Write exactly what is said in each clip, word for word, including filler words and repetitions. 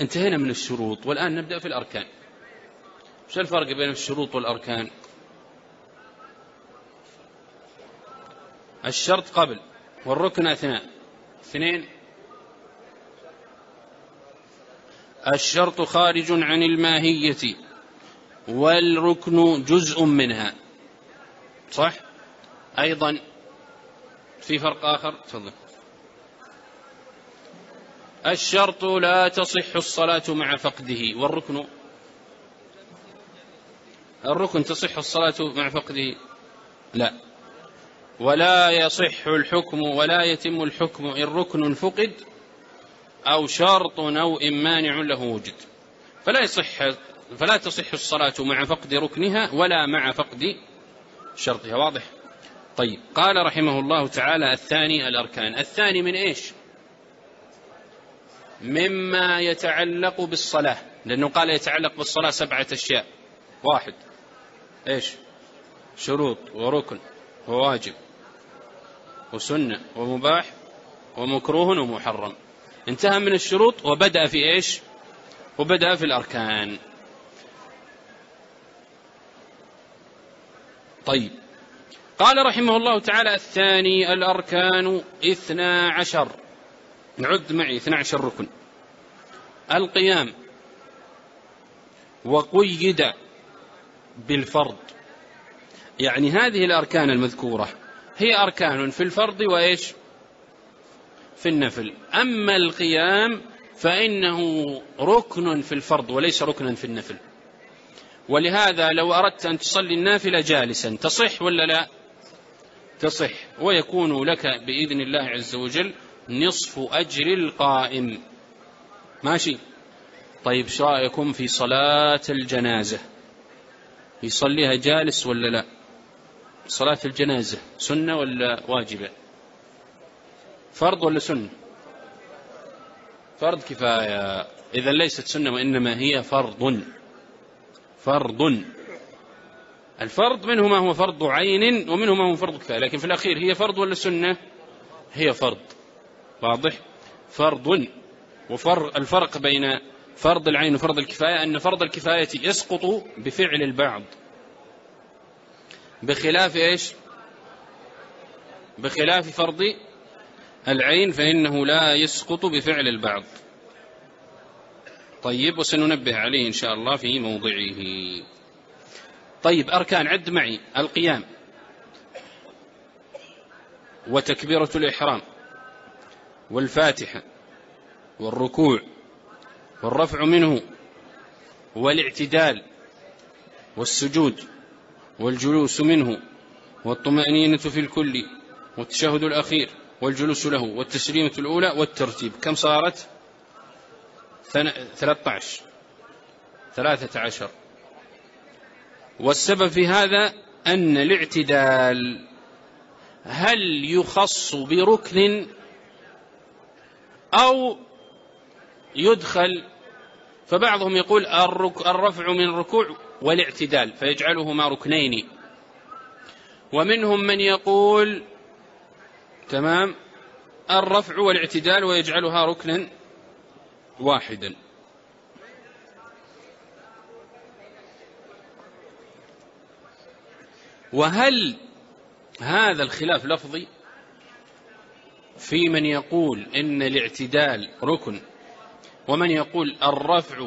انتهينا من الشروط والآن نبدأ في الأركان. وش الفرق بين الشروط والأركان؟ الشرط قبل والركن أثناء. اثنين، الشرط خارج عن الماهية والركن جزء منها. صح؟ أيضا في فرق آخر، تفضل. الشرط لا تصح الصلاة مع فقده، والركن الركن تصح الصلاة مع فقده؟ لا. ولا يصح الحكم ولا يتم الحكم إن ركن فقد أو شرط أو إن مانع له وجد. فلا يصح فلا تصح الصلاة مع فقد ركنها ولا مع فقد شرطها. واضح؟ طيب، قال رحمه الله تعالى: الثاني الأركان. الثاني من إيش؟ مما يتعلق بالصلاة، لأنه قال يتعلق بالصلاة سبعة أشياء. واحد، إيش؟ شروط وركن وواجب وسنة ومباح ومكروه ومحرم. انتهى من الشروط وبدأ في إيش؟ وبدأ في الأركان. طيب، قال رحمه الله تعالى: الثاني الأركان اثنا عشر. نعد معي اثنا عشر ركن. القيام، وقيد بالفرض، يعني هذه الأركان المذكورة هي أركان في الفرض وإيش؟ في النفل. أما القيام فإنه ركن في الفرض وليس ركنا في النفل، ولهذا لو أردت أن تصلي النافلة جالسا تصح ولا لا؟ تصح، ويكون لك بإذن الله عز وجل نصف أجر القائم. ماشي؟ طيب، شو رأيكم في صلاة الجنازة؟ يصليها جالس ولا لا؟ صلاة الجنازة سنة ولا واجبة؟ فرض ولا سنة؟ فرض كفاية. إذا ليست سنة وإنما هي فرض. فرض. الفرض منه ما هو فرض عين ومنه ما هو فرض كفاية، لكن في الأخير هي فرض ولا سنة؟ هي فرض. واضح؟ فرض. والفرق بين فرض العين وفرض الكفاية أن فرض الكفاية يسقط بفعل البعض، بخلاف إيش؟ بخلاف فرض العين فإنه لا يسقط بفعل البعض. طيب، وسننبه عليه إن شاء الله في موضعه. طيب، أركان، عد معي: القيام، وتكبيرة الإحرام، والفاتحة، والركوع، والرفع منه، والاعتدال، والسجود، والجلوس منه، والطمأنينة في الكل، والتشهد الأخير، والجلوس له، والتسليمة الأولى، والترتيب. كم صارت؟ ثلاثة عشر ثلاثة عشر. والسبب في هذا أن الاعتدال هل يخص بركن أو يدخل؟ فبعضهم يقول الرفع من الركوع والاعتدال فيجعلهما ركنين، ومنهم من يقول تمام الرفع والاعتدال ويجعلها ركنا واحدا. وهل هذا الخلاف لفظي في من يقول إن الاعتدال ركن ومن يقول الرفع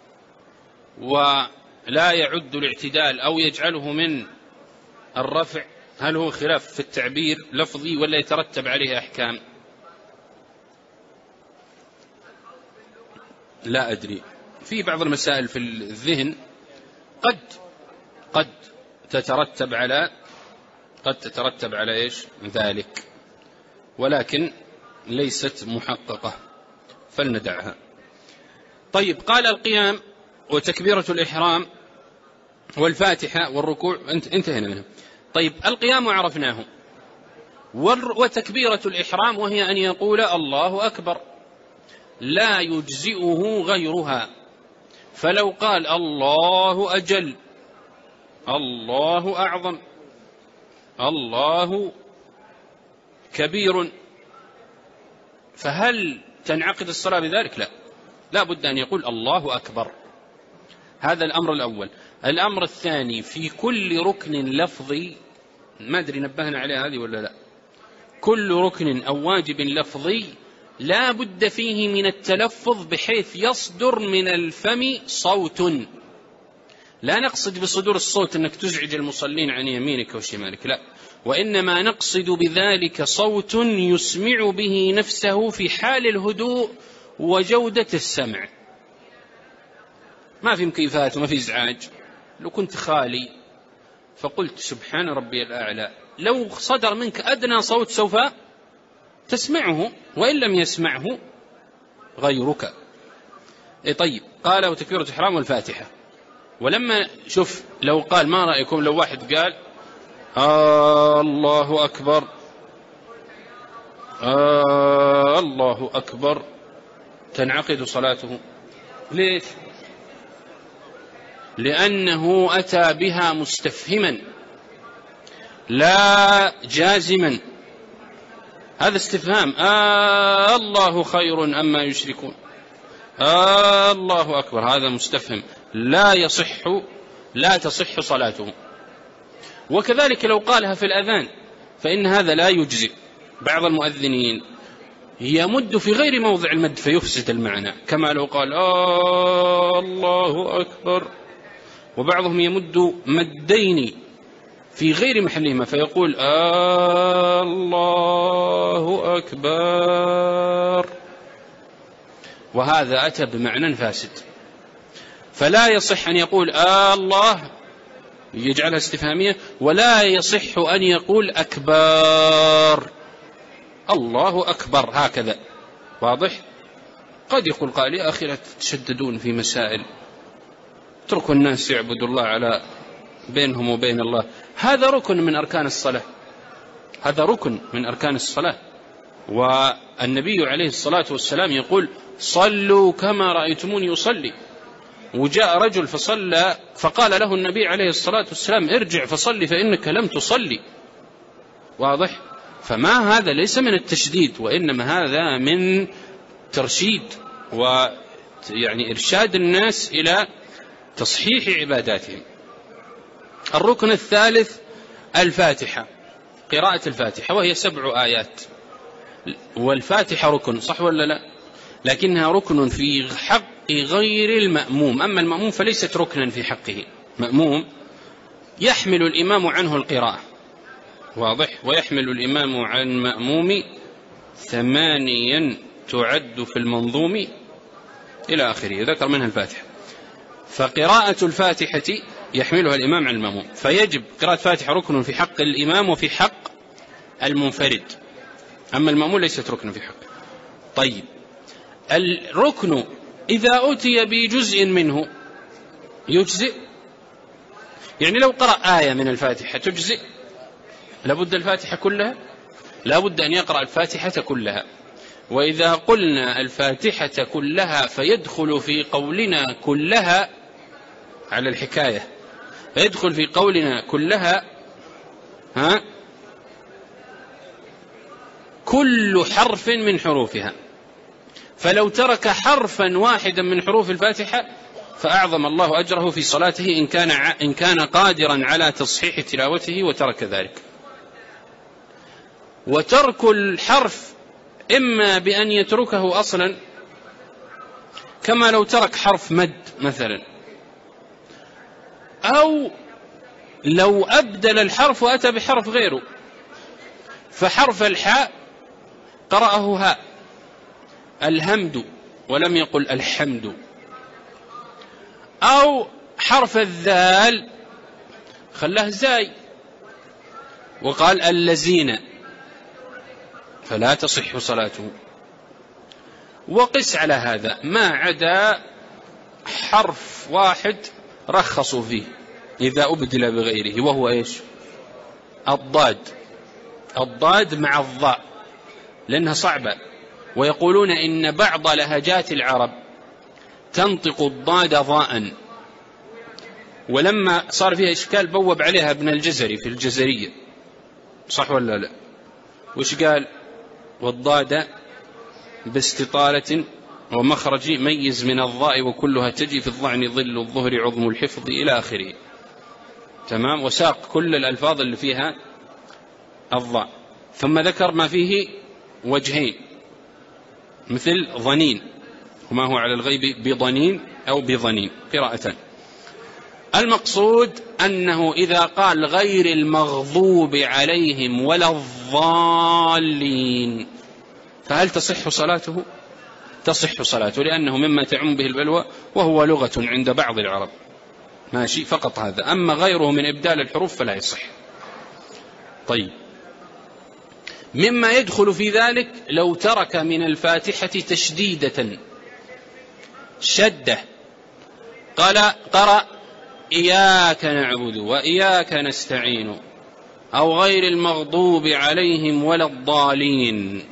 ولا يعد الاعتدال أو يجعله من الرفع؟ هل هو خلاف في التعبير لفظي ولا يترتب عليه أحكام؟ لا أدري. في بعض المسائل في الذهن قد قد تترتب على قد تترتب على إيش ذلك، ولكن ليست محققة فلندعها. طيب، قال القيام وتكبيرة الإحرام والفاتحة والركوع انتهينا منها. طيب، القيام عرفناه، وتكبيرة الإحرام وهي أن يقول الله أكبر لا يجزئه غيرها، فلو قال الله أجل، الله أعظم، الله كبير، فهل تنعقد الصلاة بذلك؟ لا. لا بد أن يقول الله أكبر. هذا الأمر الأول. الأمر الثاني، في كل ركن لفظي، ما أدري نبهنا عليه هذه ولا لا، كل ركن أو واجب لفظي لا بد فيه من التلفظ بحيث يصدر من الفم صوت. لا نقصد بصدور الصوت أنك تزعج المصلين عن يمينك وشمالك، لا، وإنما نقصد بذلك صوت يسمع به نفسه في حال الهدوء وجودة السمع، ما في مكيفات وما في إزعاج. لو كنت خالي فقلت سبحان ربي الأعلى، لو صدر منك أدنى صوت سوف تسمعه، وإن لم يسمعه غيرك. إيه طيب، قال وتكبيرة الإحرام والفاتحة. ولما شوف لو قال، ما رأيكم لو واحد قال آه الله أكبر آه الله أكبر، تنعقد صلاته. ليش؟ لأنه أتى بها مستفهما لا جازما. هذا استفهام، آه الله خير أما يشركون، آه الله أكبر، هذا مستفهم لا يصح، لا تصح صلاته. وكذلك لو قالها في الأذان فإن هذا لا يجزئ. بعض المؤذنين يمد في غير موضع المد فيفسد المعنى، كما لو قال آه الله أكبر، وبعضهم يمد مدين في غير محلهما فيقول آه الله أكبر، وهذا أتى بمعنى فاسد. فلا يصح أن يقول آه الله يجعلها استفهامية، ولا يصح أن يقول أكبر، الله أكبر هكذا. واضح؟ قد يقول قال يا أخي لا تتشددون في مسائل، اتركوا الناس يعبدوا الله على بينهم وبين الله. هذا ركن من أركان الصلاة، هذا ركن من أركان الصلاة. والنبي عليه الصلاة والسلام يقول صلوا كما رأيتموني يصلي. وجاء رجل فصلى فقال له النبي عليه الصلاة والسلام ارجع فصلي فإنك لم تصلي. واضح؟ فما هذا ليس من التشديد، وإنما هذا من ترشيد ويعني إرشاد الناس إلى تصحيح عباداتهم. الركن الثالث الفاتحة، قراءة الفاتحة، وهي سبع آيات. والفاتحة ركن، صح ولا لا؟ لكنها ركن في حق غير المأموم. أما المأموم فليست ركنا في حقه. مأموم يحمل الإمام عنه القراءة، واضح؟ ويحمل الإمام عن مأموم ثمانيا تعد في المنظوم إلى آخره، ذكر منها الفاتحة. فقراءة الفاتحة يحملها الإمام عن المأموم، فيجب قراءة الفاتحة ركن في حق الإمام وفي حق المنفرد، أما المأموم ليست ركن في حقه. طيب، الركن إذا أتي بجزء منه يجزئ، يعني لو قرأ آية من الفاتحة تجزئ؟ لابد الفاتحة كلها؟ لابد أن يقرأ الفاتحة كلها. وإذا قلنا الفاتحة كلها فيدخل في قولنا كلها على الحكاية، يدخل في قولنا كلها ها كل حرف من حروفها. فلو ترك حرفا واحدا من حروف الفاتحة فأعظم الله أجره في صلاته إن كان إن كان قادرا على تصحيح تلاوته وترك ذلك. وترك الحرف إما بأن يتركه أصلا، كما لو ترك حرف مد مثلا، أو لو أبدل الحرف وأتى بحرف غيره، فحرف الحاء قرأه هاء الهمد ولم يقل الحمد، أو حرف الذال خلاه زاي وقال الذين، فلا تصح صلاته. وقس على هذا ما عدا حرف واحد رخصوا فيه إذا أبدل بغيره، وهو إيش؟ الضاد. الضاد مع الضاء لأنها صعبة، ويقولون إن بعض لهجات العرب تنطق الضاد ضاء، ولما صار فيها إشكال بوب عليها ابن الجزري في الجزرية، صح ولا لا؟ وش قال؟ والضاد باستطالة ومخرج ميز من الضاء وكلها تجي في الظعن ظل الظهر عظم الحفظ إلى آخره. تمام. وساق كل الألفاظ اللي فيها الضاء، ثم ذكر ما فيه وجهين مثل ظنين، وما هو على الغيب بضنين أو بظنين قراءة. المقصود أنه إذا قال غير المغضوب عليهم ولا الضالين فهل تصح صلاته؟ تصح صلاته، لأنه مما تعم به البلوى وهو لغة عند بعض العرب، ماشي، فقط هذا. أما غيره من إبدال الحروف فلا يصح. طيب، مما يدخل في ذلك لو ترك من الفاتحة تشديدة شدة، قال قرأ إياك نعبد وإياك نستعين أو غير المغضوب عليهم ولا الضالين.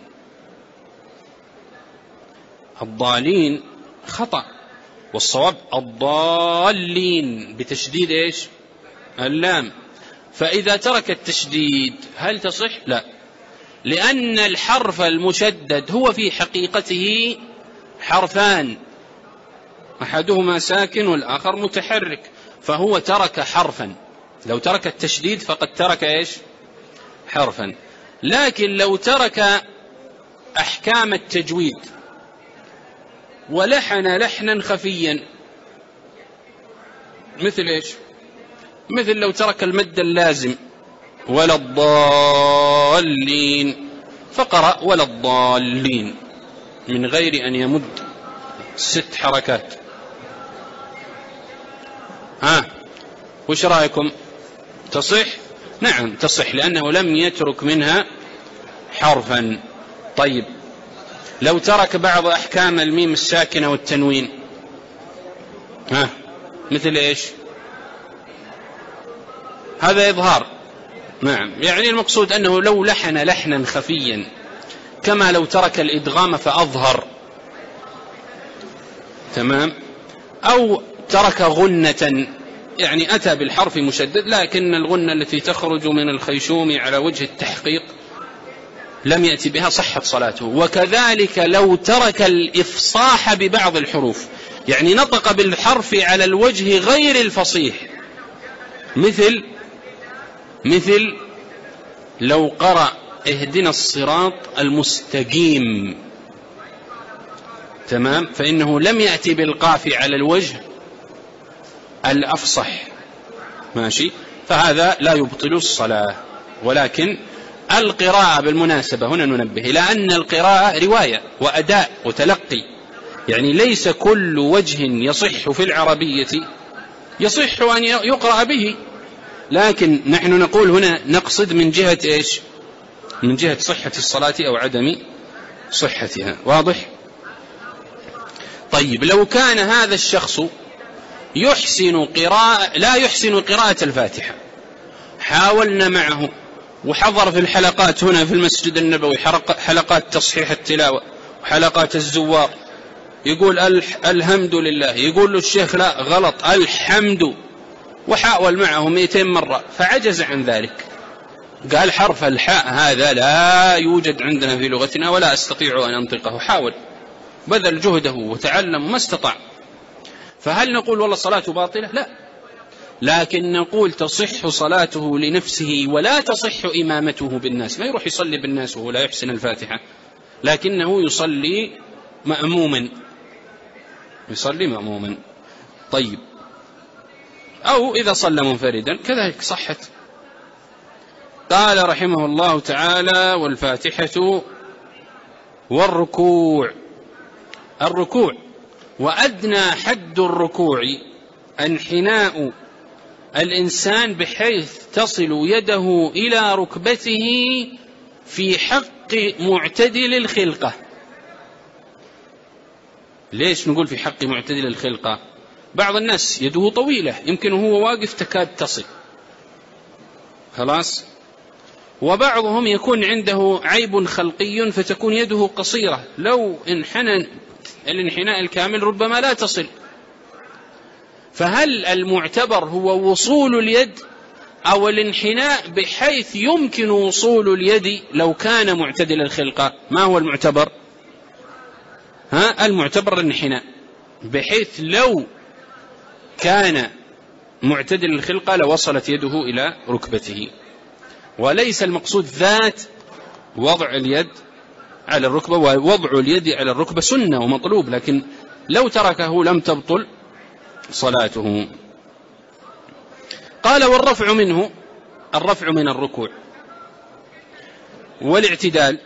الضالين خطأ، والصواب الضالين بتشديد إيش؟ اللام. فإذا ترك التشديد هل تصح؟ لا، لأن الحرف المشدد هو في حقيقته حرفان، أحدهما ساكن والآخر متحرك، فهو ترك حرفا. لو ترك التشديد فقد ترك إيش؟ حرفا. لكن لو ترك أحكام التجويد ولحن لحنا خفيا، مثل إيش؟ مثل لو ترك المد اللازم ولا الضالين فقرأ ولا الضالين من غير أن يمد ست حركات. ها، وش رأيكم؟ تصح؟ نعم تصح، لأنه لم يترك منها حرفا. طيب، لو ترك بعض أحكام الميم الساكنة والتنوين، ها، مثل إيش؟ هذا إظهار. نعم، يعني المقصود أنه لو لحن لحنا خفيا، كما لو ترك الإدغام فأظهر، تمام، أو ترك غنة، يعني أتى بالحرف مشدد لكن الغنة التي تخرج من الخيشوم على وجه التحقيق لم يأتي بها، صحت صلاته. وكذلك لو ترك الإفصاح ببعض الحروف، يعني نطق بالحرف على الوجه غير الفصيح، مثل مثل لو قرأ اهدنا الصراط المستقيم، تمام، فإنه لم يأتي بالقاف على الوجه الأفصح، ماشي، فهذا لا يبطل الصلاة. ولكن القراءة بالمناسبة هنا ننبه إلى أن القراءة رواية وأداء وتلقي، يعني ليس كل وجه يصح في العربية يصح أن يقرأ به، لكن نحن نقول هنا نقصد من جهة إيش؟ من جهة صحة الصلاة أو عدم صحتها. واضح؟ طيب، لو كان هذا الشخص يحسن قراءة لا يحسن قراءة الفاتحة، حاولنا معه وحضر في الحلقات هنا في المسجد النبوي، حلقات تصحيح التلاوة وحلقات الزوار، يقول الحمد لله، يقول له الشيخ لا غلط الحمد، وحاول معه مئتين مرة فعجز عن ذلك، قال حرف الحاء هذا لا يوجد عندنا في لغتنا ولا أستطيع أن أنطقه، حاول بذل جهده وتعلم ما استطاع، فهل نقول والله صلاته باطلة؟ لا، لكن نقول تصح صلاته لنفسه ولا تصح إمامته بالناس. ما يروح يصلي بالناس وهو لا يحسن الفاتحة، لكنه يصلي مأموما، يصلي مأموما. طيب، أو إذا صلى منفردا كذلك صحت. قال رحمه الله تعالى: والفاتحة والركوع. الركوع وأدنى حد الركوع انحناء الإنسان بحيث تصل يده إلى ركبته في حق معتدل الخلقة. ليش نقول في حق معتدل الخلقة؟ بعض الناس يده طويلة يمكن وهو واقف تكاد تصل، خلاص، وبعضهم يكون عنده عيب خلقي فتكون يده قصيرة، لو انحنى الانحناء الكامل ربما لا تصل. فهل المعتبر هو وصول اليد أو الانحناء بحيث يمكن وصول اليد لو كان معتدل الخلقة؟ ما هو المعتبر؟ ها المعتبر الانحناء، بحيث لو كان معتدل الخلقة لوصلت يده إلى ركبته. وليس المقصود ذات وضع اليد على الركبة، ووضع اليد على الركبة سنة ومطلوب، لكن لو تركه لم تبطل صلاته. قال والرفع منه، الرفع من الركوع والاعتدال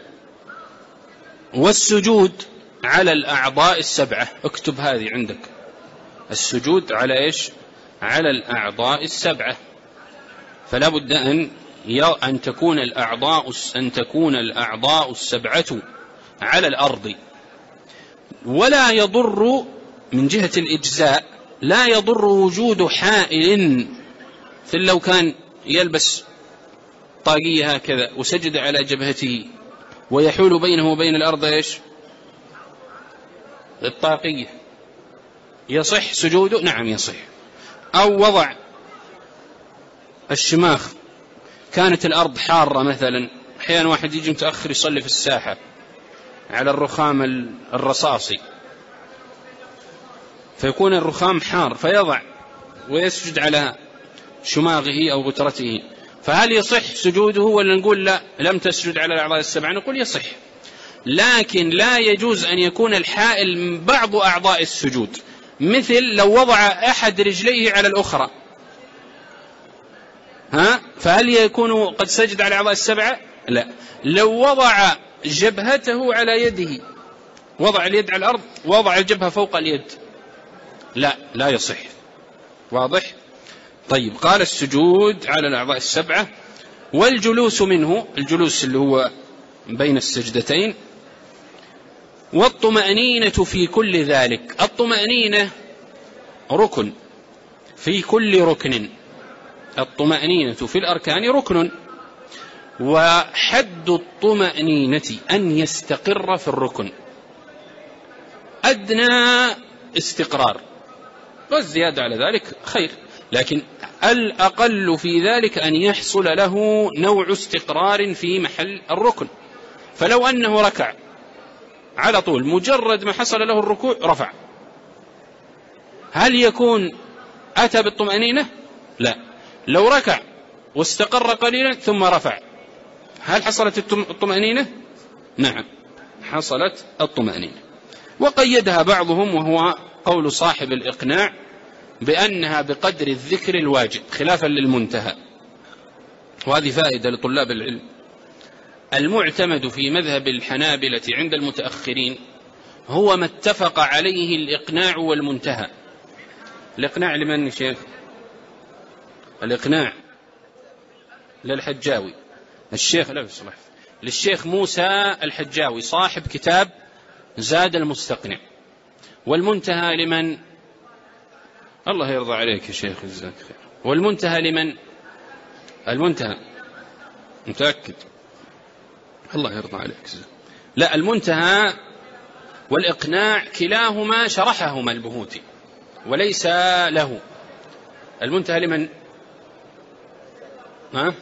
والسجود على الأعضاء السبعة. اكتب هذه عندك، السجود على إيش؟ على الأعضاء السبعة. فلا بد أن أن تكون الأعضاء أن تكون الأعضاء السبعة على الأرض. ولا يضر من جهة الإجزاء، لا يضر وجود حائل، مثل لو كان يلبس طاقية هكذا وسجد على جبهته ويحول بينه وبين الأرض إيش؟ الطاقية، يصح سجوده؟ نعم يصح. أو وضع الشماخ، كانت الأرض حارة مثلا، أحيانا واحد يجي متأخر يصلي في الساحة على الرخام الرصاصي، فيكون الرخام حار فيضع ويسجد على شماغه أو غترته، فهل يصح سجوده ولا نقول لا لم تسجد على الأعضاء السبعة؟ نقول يصح، لكن لا يجوز أن يكون الحائل من بعض أعضاء السجود، مثل لو وضع أحد رجليه على الأخرى، ها فهل يكون قد سجد على الأعضاء السبعة؟ لا. لو وضع جبهته على يده، وضع اليد على الأرض وضع الجبهة فوق اليد، لا لا يصح. واضح؟ طيب. قال السجود على الأعضاء السبعة والجلوس منه، الجلوس اللي هو بين السجدتين، والطمأنينة في كل ذلك. الطمأنينة ركن في كل ركن، الطمأنينة في الأركان ركن، وحد الطمأنينة أن يستقر في الركن، أدنى استقرار، والزيادة على ذلك خير، لكن الأقل في ذلك أن يحصل له نوع استقرار في محل الركن. فلو أنه ركع على طول مجرد ما حصل له الركوع رفع، هل يكون أتى بالطمأنينة؟ لا. لو ركع واستقر قليلا ثم رفع، هل حصلت الطمأنينة؟ نعم حصلت الطمأنينة. وقيدها بعضهم وهو قول صاحب الإقناع بأنها بقدر الذكر الواجب، خلافا للمنتهى. وهذه فائدة لطلاب العلم. المعتمد في مذهب الحنابلة عند المتأخرين هو ما اتفق عليه الإقناع والمنتهى. الإقناع لمن شيخ؟ الإقناع للحجاوي، الشيخ لا يصلح للشيخ موسى الحجاوي صاحب كتاب زاد المستقنع. والمنتهى لمن؟ الله يرضى عليك يا شيخ جزاك خير. والمنتهى لمن؟ المنتهى متأكد؟ الله يرضى عليك. لا، المنتهى والإقناع كلاهما شرحهما البهوتي وليس له. المنتهى لمن؟ ها؟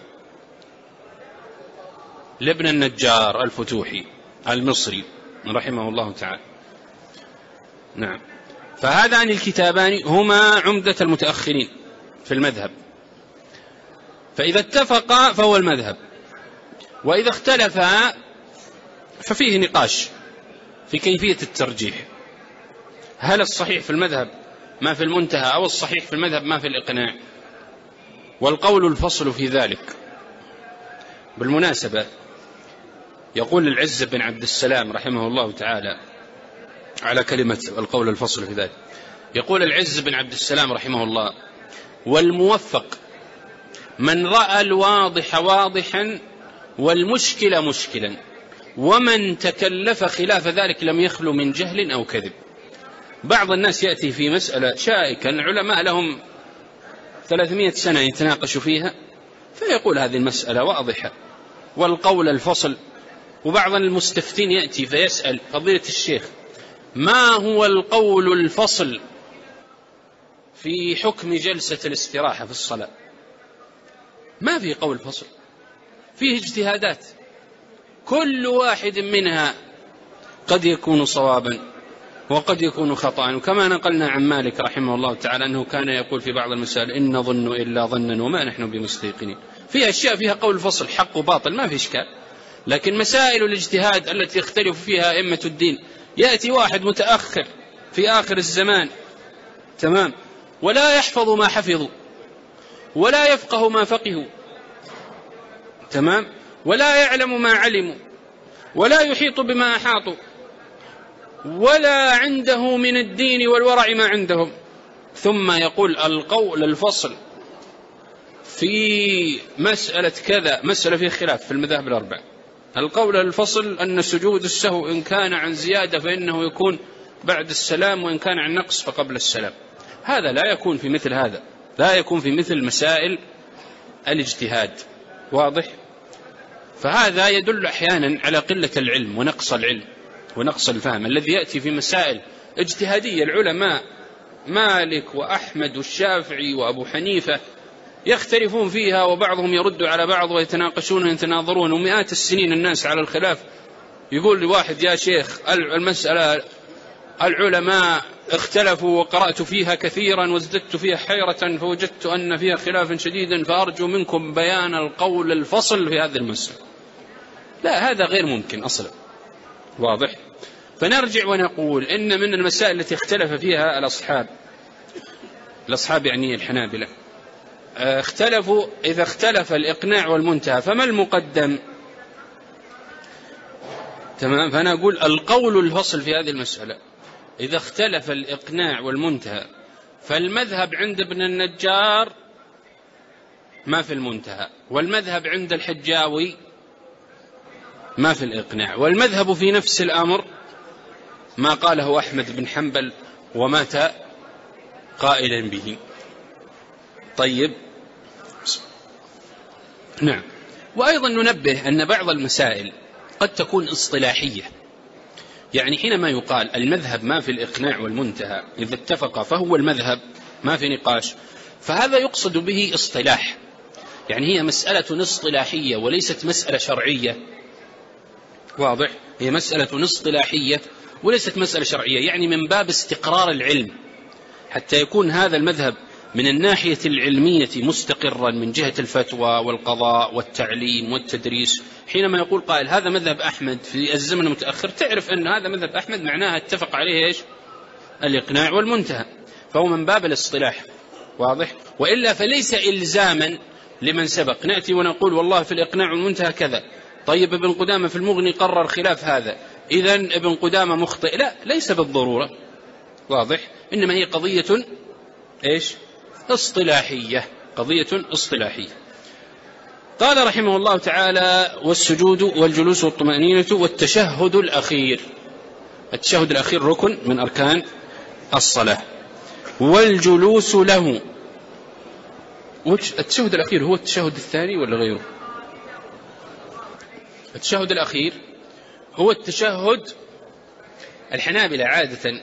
لابن النجار الفتوحي المصري رحمه الله تعالى. نعم. فهذان الكتابان هما عمدة المتأخرين في المذهب، فإذا اتفقا فهو المذهب، وإذا اختلفا ففيه نقاش في كيفية الترجيح، هل الصحيح في المذهب ما في المنتهى أو الصحيح في المذهب ما في الإقناع؟ والقول الفصل في ذلك. بالمناسبة يقول العز بن عبد السلام رحمه الله تعالى على كلمة القول الفصل في ذلك، يقول العز بن عبد السلام رحمه الله: والموفق من رأى الواضح واضحا والمشكل مشكلا، ومن تكلف خلاف ذلك لم يخلو من جهل أو كذب. بعض الناس يأتي في مسألة شائكا علماء لهم ثلاثمائة سنة يتناقشوا فيها، فيقول هذه المسألة واضحة والقول الفصل. وبعض المستفتين يأتي فيسأل فضيلة الشيخ: ما هو القول الفصل في حكم جلسة الاستراحة في الصلاة؟ ما في قول فصل، فيه اجتهادات، كل واحد منها قد يكون صوابا وقد يكون خطأ. وكما نقلنا عن مالك رحمه الله تعالى أنه كان يقول في بعض المسائل إن نظن إلا ظنا وما نحن بمستيقنين. في أشياء فيها قول فصل حق وباطل ما في إشكال، لكن مسائل الاجتهاد التي يختلف فيها أئمة الدين، يأتي واحد متأخر في آخر الزمان تمام ولا يحفظ ما حفظوا ولا يفقه ما فقهوا تمام ولا يعلم ما علموا ولا يحيط بما أحاطوا ولا عنده من الدين والورع ما عندهم، ثم يقول القول الفصل في مسألة كذا، مسألة فيه خلاف في المذاهب الأربعة، القول الفصل أن سجود السهو إن كان عن زيادة فإنه يكون بعد السلام وإن كان عن نقص فقبل السلام. هذا لا يكون في مثل هذا، لا يكون في مثل مسائل الاجتهاد. واضح؟ فهذا يدل أحيانا على قلة العلم ونقص العلم ونقص الفهم الذي يأتي في مسائل اجتهادية. العلماء مالك وأحمد والشافعي وأبو حنيفة يختلفون فيها وبعضهم يرد على بعض ويتناقشون ويتناظرون، ومئات السنين الناس على الخلاف. يقول لواحد يا شيخ المسألة العلماء اختلفوا وقرأت فيها كثيرا وازددت فيها حيرة فوجدت أن فيها خلافا شديدا فأرجو منكم بيان القول الفصل في هذه المسألة. لا، هذا غير ممكن أصلا. واضح؟ فنرجع ونقول إن من المسائل التي اختلف فيها الأصحاب، الأصحاب يعني الحنابلة، اختلفوا إذا اختلف الإقناع والمنتهى فما المقدم؟ تمام. فأنا أقول القول الفصل في هذه المسألة إذا اختلف الإقناع والمنتهى فالمذهب عند ابن النجار ما في المنتهى، والمذهب عند الحجاوي ما في الإقناع، والمذهب في نفس الأمر ما قاله أحمد بن حنبل ومات قائلا به. طيب نعم. وأيضا ننبه أن بعض المسائل قد تكون اصطلاحية، يعني حينما يقال المذهب ما في الإقناع والمنتهى إذا اتفق فهو المذهب ما في نقاش، فهذا يقصد به اصطلاح، يعني هي مسألة اصطلاحية وليست مسألة شرعية. واضح؟ هي مسألة اصطلاحية وليست مسألة شرعية، يعني من باب استقرار العلم حتى يكون هذا المذهب من الناحية العلمية مستقرا من جهة الفتوى والقضاء والتعليم والتدريس. حينما يقول قائل هذا مذهب أحمد في الزمن المتأخر، تعرف أن هذا مذهب أحمد معناها اتفق عليه إيش؟ الإقناع والمنتهى، فهو من باب الاصطلاح. واضح؟ وإلا فليس إلزاما لمن سبق نأتي ونقول والله في الإقناع والمنتهى كذا، طيب ابن قدامة في المغني قرر خلاف هذا، إذن ابن قدامة مخطئ. لا، ليس بالضرورة. واضح؟ إنما هي قضية إيش؟ اصطلاحية، قضية اصطلاحية. قال رحمه الله تعالى والسجود والجلوس والطمأنينة والتشهد الأخير. التشهد الأخير ركن من أركان الصلاة، والجلوس له. التشهد الأخير هو التشهد الثاني ولا غيره؟ التشهد الأخير هو التشهد. الحنابلة عادة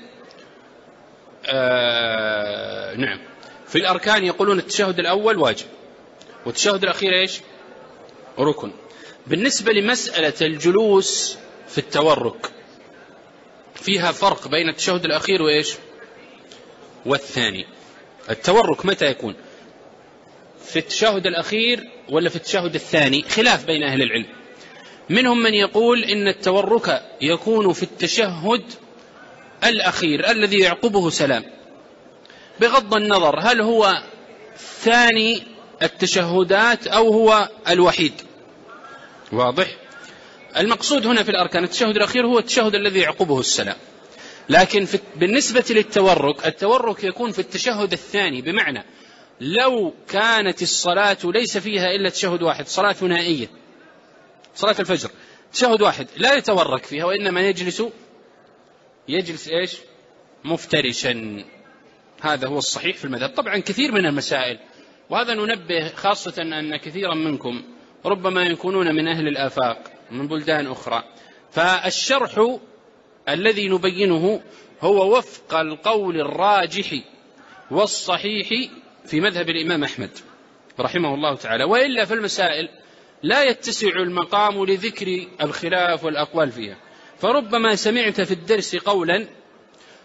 آه نعم في الأركان يقولون التشهد الأول واجب والتشهد الأخير إيش؟ ركن. بالنسبة لمسألة الجلوس في التورك فيها فرق بين التشهد الأخير وإيش؟ والثاني. التورك متى يكون؟ في التشهد الأخير ولا في التشهد الثاني؟ خلاف بين أهل العلم. منهم من يقول إن التورك يكون في التشهد الأخير الذي يعقبه سلام، بغض النظر هل هو ثاني التشهدات أو هو الوحيد. واضح؟ المقصود هنا في الأركان التشهد الأخير هو التشهد الذي يعقبه السلام، لكن في بالنسبة للتورك التورك يكون في التشهد الثاني، بمعنى لو كانت الصلاة ليس فيها إلا تشهد واحد، صلاة ثنائية صلاة الفجر تشهد واحد لا يتورك فيها وإنما يجلس يجلس إيش؟ مفترشا. هذا هو الصحيح في المذهب. طبعا كثير من المسائل، وهذا ننبه خاصة أن كثيرا منكم ربما يكونون من أهل الآفاق من بلدان أخرى، فالشرح الذي نبينه هو وفق القول الراجح والصحيح في مذهب الإمام أحمد رحمه الله تعالى، وإلا في المسائل لا يتسع المقام لذكر الخلاف والأقوال فيها. فربما سمعت في الدرس قولا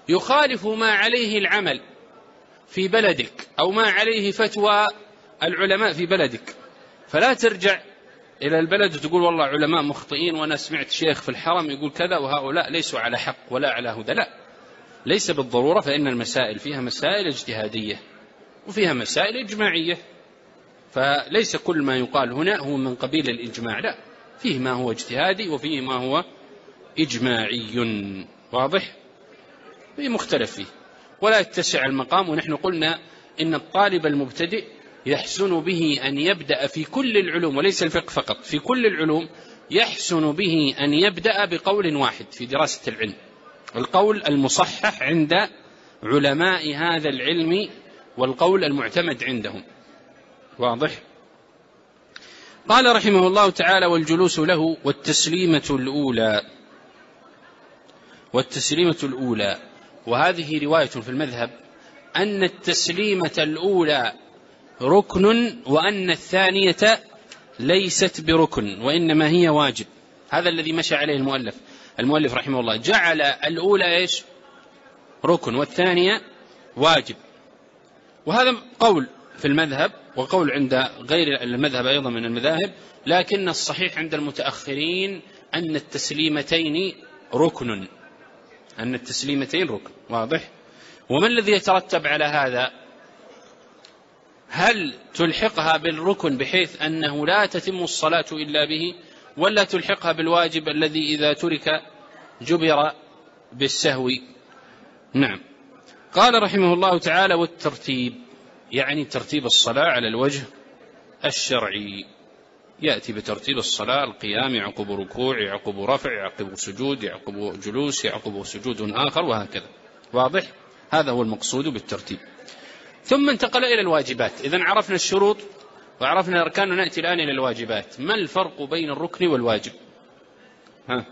يخالف ما عليه العمل في بلدك أو ما عليه فتوى العلماء في بلدك، فلا ترجع إلى البلد وتقول والله علماء مخطئين وأنا سمعت شيخ في الحرم يقول كذا وهؤلاء ليسوا على حق ولا على هدى. لا، ليس بالضرورة، فإن المسائل فيها مسائل اجتهادية وفيها مسائل إجماعية، فليس كل ما يقال هنا هو من قبيل الإجماع، لا، فيه ما هو اجتهادي وفيه ما هو إجماعي، واضح؟ فيه مختلف فيه، ولا يتسع المقام. ونحن قلنا إن الطالب المبتدئ يحسن به أن يبدأ في كل العلوم وليس الفقه فقط، في كل العلوم يحسن به أن يبدأ بقول واحد في دراسة العلم، القول المصحح عند علماء هذا العلم والقول المعتمد عندهم، واضح؟ قال رحمه الله تعالى: والجلوس له والتسليمة الأولى. والتسليمة الأولى، وهذه رواية في المذهب أن التسليمة الأولى ركن وأن الثانية ليست بركن وإنما هي واجب. هذا الذي مشى عليه المؤلف المؤلف رحمه الله، جعل الأولى إيش؟ ركن والثانية واجب. وهذا قول في المذهب وقول عند غير المذهب أيضا من المذاهب، لكن الصحيح عند المتأخرين أن التسليمتين ركن، أن التسليمتين ركن، واضح؟ وما الذي يترتب على هذا؟ هل تلحقها بالركن بحيث أنه لا تتم الصلاة إلا به، ولا تلحقها بالواجب الذي إذا ترك جبر بالسهو؟ نعم. قال رحمه الله تعالى: والترتيب، يعني ترتيب الصلاة على الوجه الشرعي، يأتي بترتيب الصلاة: القيام يعقب ركوع يعقب رفع يعقب سجود يعقب جلوس يعقب سجود آخر، وهكذا، واضح؟ هذا هو المقصود بالترتيب. ثم انتقل إلى الواجبات. إذن عرفنا الشروط وعرفنا الأركان، ونأتي الآن إلى الواجبات. ما الفرق بين الركن والواجب؟ ها؟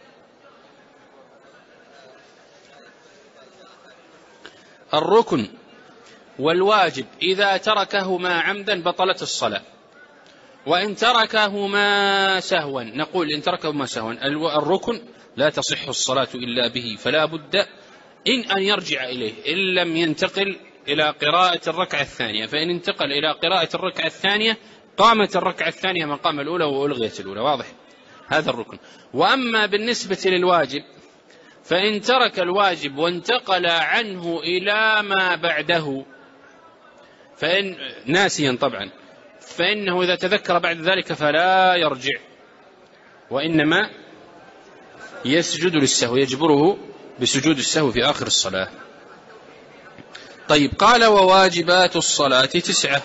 الركن والواجب إذا تركهما عمدا بطلت الصلاة، وإن تركهما سهوا، نقول إن تركهما سهوا الركن لا تصح الصلاة إلا به، فلا بد إن أن يرجع إليه إن لم ينتقل إلى قراءة الركعة الثانية، فإن انتقل إلى قراءة الركعة الثانية قامت الركعة الثانية مقام الأولى وألغيت الأولى، واضح؟ هذا الركن. وأما بالنسبة للواجب فإن ترك الواجب وانتقل عنه إلى ما بعده، فإن ناسيا طبعا، فإنه إذا تذكر بعد ذلك فلا يرجع، وإنما يسجد للسهو، يجبره بسجود السهو في آخر الصلاة. طيب، قال: وواجبات الصلاة تسعة.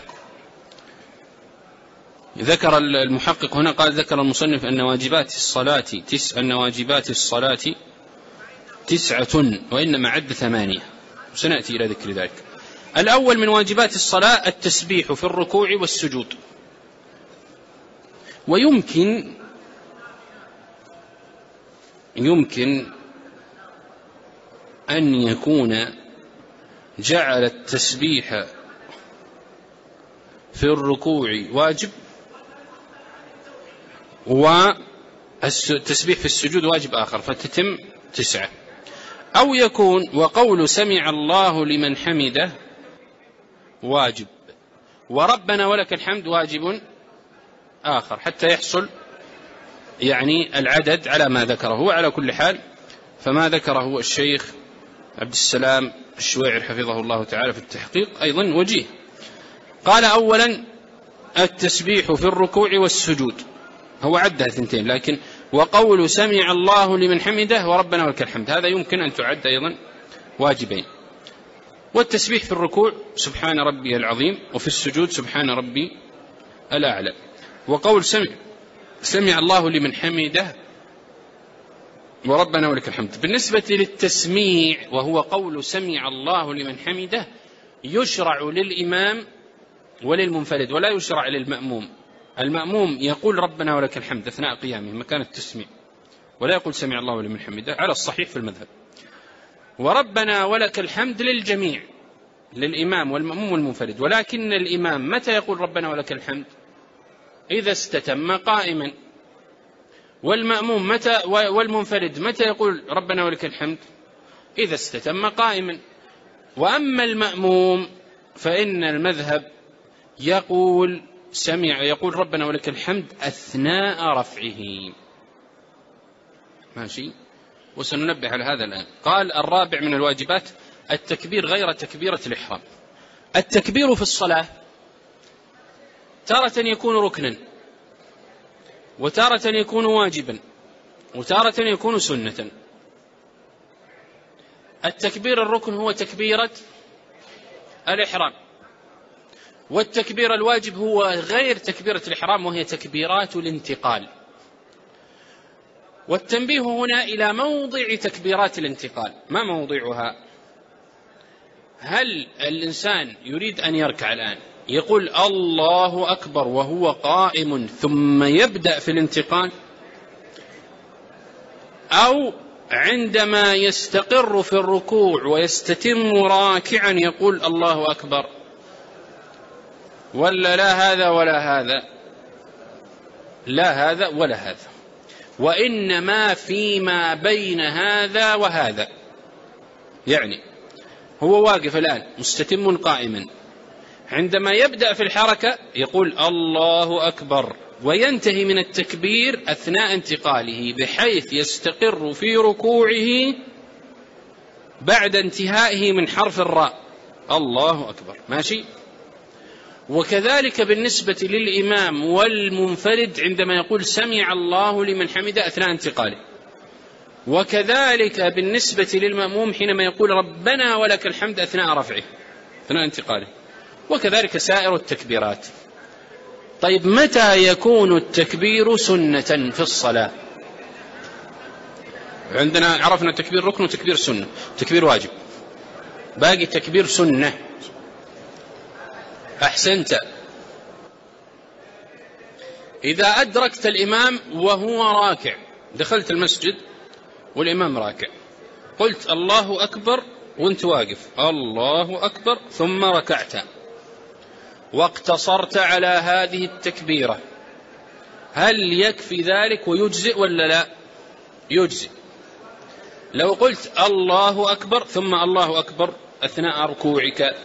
ذكر المحقق هنا، قال ذكر المصنف أن واجبات الصلاة تسع أن واجبات الصلاة تسعة وإنما عد ثمانية، سنأتي إلى ذكر ذلك. الأول من واجبات الصلاة التسبيح في الركوع والسجود. ويمكن يمكن أن يكون جعل التسبيح في الركوع واجب والتسبيح في السجود واجب آخر، فتتم تسعة. أو يكون وقول سمع الله لمن حمده واجب وربنا ولك الحمد واجب آخر، حتى يحصل يعني العدد على ما ذكره. وعلى كل حال فما ذكره الشيخ عبد السلام الشويعر حفظه الله تعالى في التحقيق أيضا وجيه. قال: أولا التسبيح في الركوع والسجود، هو عدها ثنتين، لكن وقول سمع الله لمن حمده وربنا ولك الحمد هذا يمكن أن تعد أيضا واجبين. والتسبيح في الركوع سبحان ربي العظيم، وفي السجود سبحان ربي الأعلى. وقول سمع سمع الله لمن حمده وربنا ولك الحمد. بالنسبة للتسميع وهو قول سمع الله لمن حمده يشرع للإمام وللمنفرد ولا يشرع للمأموم. المأموم يقول ربنا ولك الحمد أثناء قيامه مكان التسميع، ولا يقول سمع الله لمن حمده على الصحيح في المذهب. وربنا ولك الحمد للجميع، للإمام والمأموم والمنفرد، ولكن الإمام متى يقول ربنا ولك الحمد؟ إذا استتم قائما. والمأموم متى والمنفرد متى يقول ربنا ولك الحمد؟ إذا استتم قائما. وأما المأموم فإن المذهب يقول سمع يقول ربنا ولك الحمد أثناء رفعه. ماشي. وسننبه على هذا الآن. قال الرابع من الواجبات التكبير غير تكبيرة الإحرام. التكبير في الصلاة تارة يكون ركنا، وتارة يكون واجبا، وتارة يكون سنة. التكبير الركن هو تكبيرة الإحرام، والتكبير الواجب هو غير تكبيرة الإحرام وهي تكبيرات الانتقال. والتنبيه هنا إلى موضع تكبيرات الانتقال. ما موضعها؟ هل الإنسان يريد أن يركع الآن يقول الله أكبر وهو قائم ثم يبدأ في الانتقال، أو عندما يستقر في الركوع ويستتم راكعا يقول الله أكبر؟ ولا لا هذا ولا هذا؟ لا هذا ولا هذا، وإنما فيما بين هذا وهذا. يعني هو واقف الآن مستتم قائما، عندما يبدأ في الحركة يقول الله أكبر وينتهي من التكبير أثناء انتقاله بحيث يستقر في ركوعه بعد انتهائه من حرف الراء الله أكبر. ماشي. وكذلك بالنسبة للإمام والمنفرد عندما يقول سمع الله لمن حمده أثناء انتقاله، وكذلك بالنسبة للمأموم حينما يقول ربنا ولك الحمد أثناء رفعه أثناء انتقاله، وكذلك سائر التكبيرات. طيب متى يكون التكبير سنة في الصلاة؟ عندنا عرفنا تكبير ركن وتكبير سنة، تكبير واجب، باقي تكبير سنة. أحسنت. إذا أدركت الإمام وهو راكع، دخلت المسجد والإمام راكع، قلت الله أكبر وانت واقف الله أكبر ثم ركعت واقتصرت على هذه التكبيرة، هل يكفي ذلك ويجزئ ولا لا؟ يجزئ. لو قلت الله أكبر ثم الله أكبر أثناء ركوعك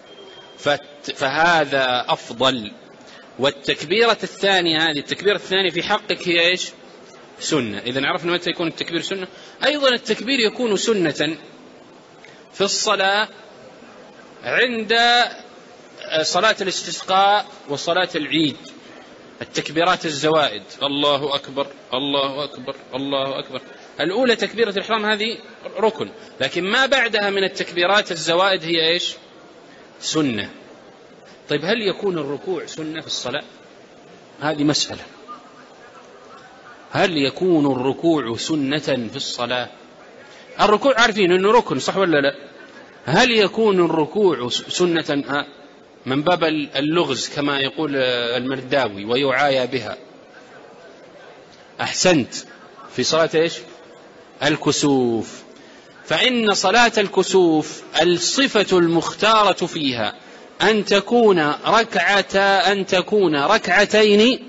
فهذا أفضل. والتكبيرة الثانية هذه التكبيرة الثانية في حقك هي إيش؟ سنة. إذن عرفنا متى يكون التكبير سنة. أيضا التكبير يكون سنة في الصلاة عند صلاة الاستسقاء وصلاة العيد، التكبيرات الزوائد الله أكبر الله أكبر الله أكبر. الأولى تكبيرة الإحرام هذه ركن، لكن ما بعدها من التكبيرات الزوائد هي إيش؟ سنة. طيب هل يكون الركوع سنة في الصلاة؟ هذه مسألة. هل يكون الركوع سنة في الصلاة؟ الركوع عارفين أنه ركن صح ولا لا؟ هل يكون الركوع سنة من باب اللغز كما يقول المرداوي ويعايا بها؟ أحسنت. في صلاة إيش؟ الكسوف. فإن صلاة الكسوف الصفة المختارة فيها أن تكون ركعتا أن تكون ركعتين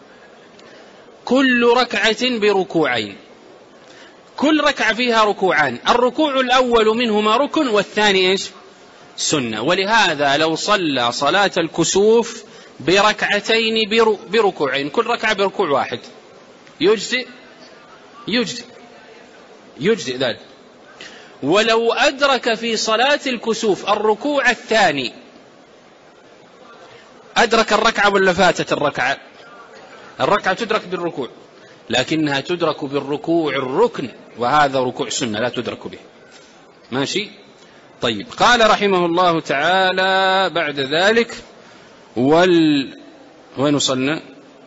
كل ركعة بركوعين، كل ركعة فيها ركوعان، الركوع الأول منهما ركن والثاني إيش؟ سنة. ولهذا لو صلى صلاة الكسوف بركعتين بركوعين كل ركعة بركوع واحد يجزئ يجزئ يجزئ ذلك. ولو أدرك في صلاة الكسوف الركوع الثاني، أدرك الركعة ولا فاتت الركعة؟ الركعة تدرك بالركوع، لكنها تدرك بالركوع الركن، وهذا ركوع سنة لا تدرك به. ماشي. طيب قال رحمه الله تعالى بعد ذلك وال وين وصلنا؟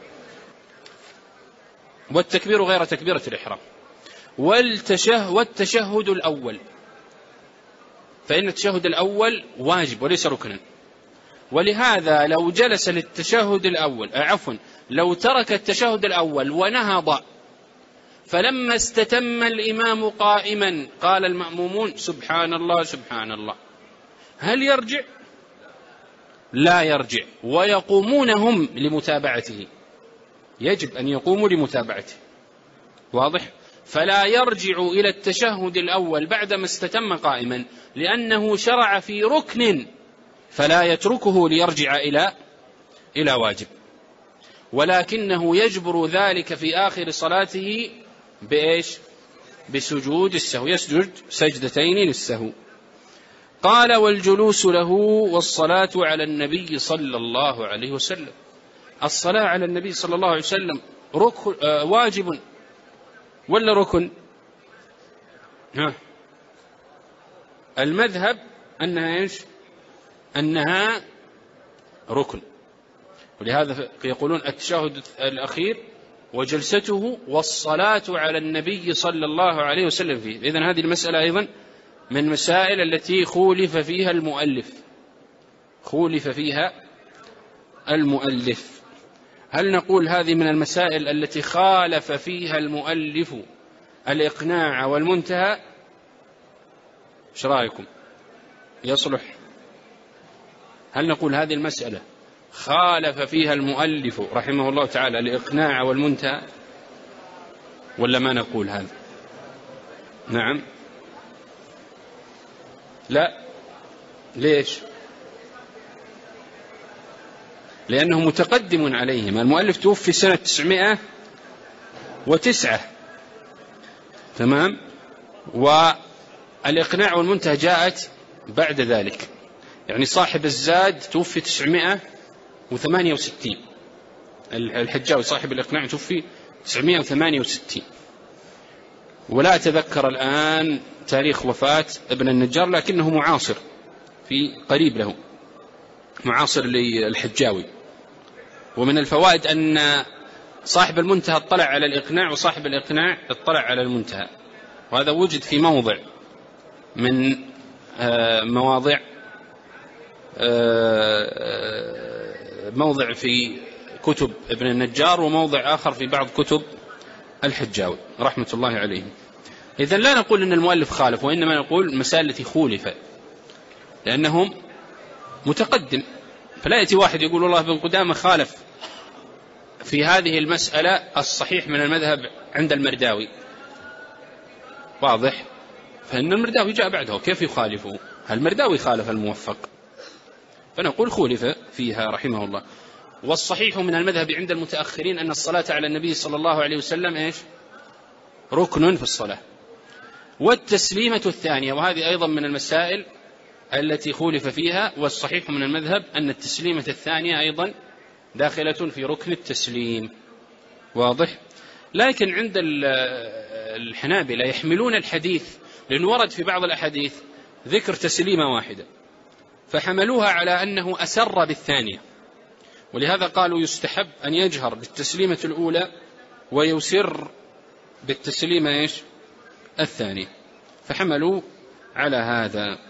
والتكبير غير تكبيرة الإحرام والتشه... والتشهد الأول، فإن التشهد الأول واجب وليس ركنا، ولهذا لو جلس للتشهد الأول عفوا لو ترك التشهد الأول ونهض فلما استتم الإمام قائما قال المأمومون سبحان الله سبحان الله، هل يرجع؟ لا يرجع، ويقومون هم لمتابعته، يجب أن يقوموا لمتابعته. واضح؟ فلا يرجع إلى التشهد الأول بعدما استتم قائما، لأنه شرع في ركن فلا يتركه ليرجع إلى إلى واجب، ولكنه يجبر ذلك في آخر صلاته بإيش؟ بسجود السهو، يسجد سجدتين للسهو. قال: والجلوس له والصلاة على النبي صلى الله عليه وسلم. الصلاة على النبي صلى الله عليه وسلم ركن آه واجب ولا ركن؟ ها، المذهب أنها إيش؟ أنها ركن، ولهذا يقولون التشهد الأخير وجلسته والصلاة على النبي صلى الله عليه وسلم فيه. إذن هذه المسألة أيضا من مسائل التي خولف فيها المؤلف خولف فيها المؤلف هل نقول هذه من المسائل التي خالف فيها المؤلف الإقناع والمنتهى؟ ايش رأيكم؟ يصلح؟ هل نقول هذه المسألة خالف فيها المؤلف رحمه الله تعالى الإقناع والمنتهى، ولا ما نقول هذا؟ نعم؟ لا. ليش؟ لأنه متقدم عليهم. المؤلف توفي سنة تسعمائة وتسعة، تمام، والإقناع والمنتهى جاءت بعد ذلك. يعني صاحب الزاد توفي تسعمائة وثمانية وستين، الحجاوي صاحب الإقناع توفي تسعمائة وثمانية وستين، ولا أتذكر الآن تاريخ وفاة ابن النجار، لكنه معاصر في قريب له، معاصر للحجاوي. ومن الفوائد أن صاحب المنتهى اطلع على الإقناع وصاحب الإقناع اطلع على المنتهى، وهذا وجد في موضع من مواضع موضع في كتب ابن النجار وموضع آخر في بعض كتب الحجاوي رحمة الله عليهم. إذن لا نقول أن المؤلف خالف، وإنما نقول المسائل التي خولف، لأنهم متقدم. فلا يأتي واحد يقول والله ابن قدامة خالف في هذه المسألة الصحيح من المذهب عند المرداوي، واضح؟ فإن المرداوي جاء بعده، كيف يخالفه؟ هل المرداوي خالف الموفق؟ فنقول خولف فيها رحمه الله. والصحيح من المذهب عند المتأخرين أن الصلاة على النبي صلى الله عليه وسلم إيش؟ ركن في الصلاة. والتسليمة الثانية، وهذه أيضا من المسائل التي خولف فيها، والصحيح من المذهب أن التسليمة الثانية أيضا داخلة في ركن التسليم، واضح؟ لكن عند الحنابلة يحملون الحديث، لأنه ورد في بعض الأحاديث ذكر تسليمة واحدة، فحملوها على أنه أسر بالثانية، ولهذا قالوا يستحب أن يجهر بالتسليمة الأولى ويسر بالتسليمة إيش؟ الثانية، فحملوا على هذا.